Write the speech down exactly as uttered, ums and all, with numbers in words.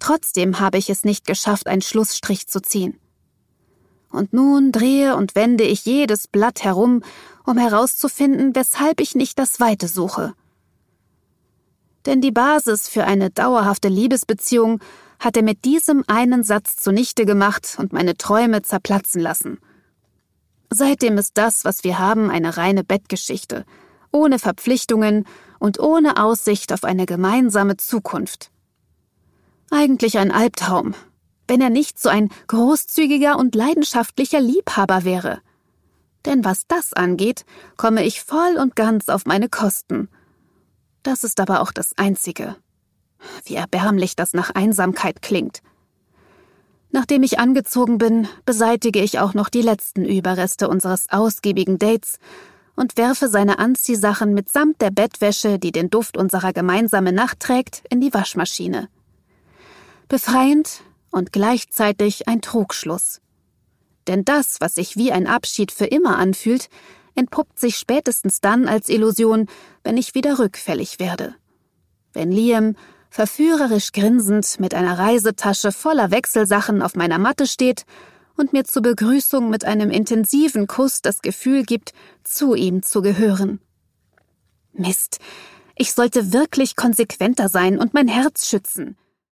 Trotzdem habe ich es nicht geschafft, einen Schlussstrich zu ziehen. Und nun drehe und wende ich jedes Blatt herum, um herauszufinden, weshalb ich nicht das Weite suche. Denn die Basis für eine dauerhafte Liebesbeziehung hat er mit diesem einen Satz zunichte gemacht und meine Träume zerplatzen lassen. Seitdem ist das, was wir haben, eine reine Bettgeschichte, ohne Verpflichtungen und ohne Aussicht auf eine gemeinsame Zukunft. Eigentlich ein Albtraum, wenn er nicht so ein großzügiger und leidenschaftlicher Liebhaber wäre. Denn was das angeht, komme ich voll und ganz auf meine Kosten. Das ist aber auch das Einzige. Wie erbärmlich das nach Einsamkeit klingt. Nachdem ich angezogen bin, beseitige ich auch noch die letzten Überreste unseres ausgiebigen Dates und werfe seine Anziehsachen mitsamt der Bettwäsche, die den Duft unserer gemeinsamen Nacht trägt, in die Waschmaschine. Befreiend und gleichzeitig ein Trugschluss. Denn das, was sich wie ein Abschied für immer anfühlt, entpuppt sich spätestens dann als Illusion, wenn ich wieder rückfällig werde. Wenn Liam, verführerisch grinsend, mit einer Reisetasche voller Wechselsachen auf meiner Matte steht und mir zur Begrüßung mit einem intensiven Kuss das Gefühl gibt, zu ihm zu gehören. Mist, ich sollte wirklich konsequenter sein und mein Herz schützen.